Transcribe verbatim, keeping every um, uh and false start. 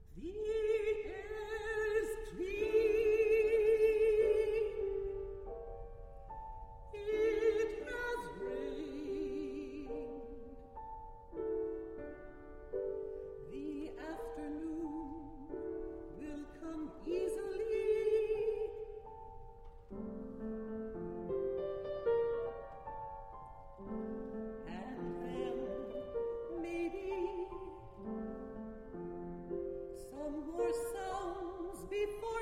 The air is clean. It has rained. The afternoon will come easily. And then maybe some more sounds before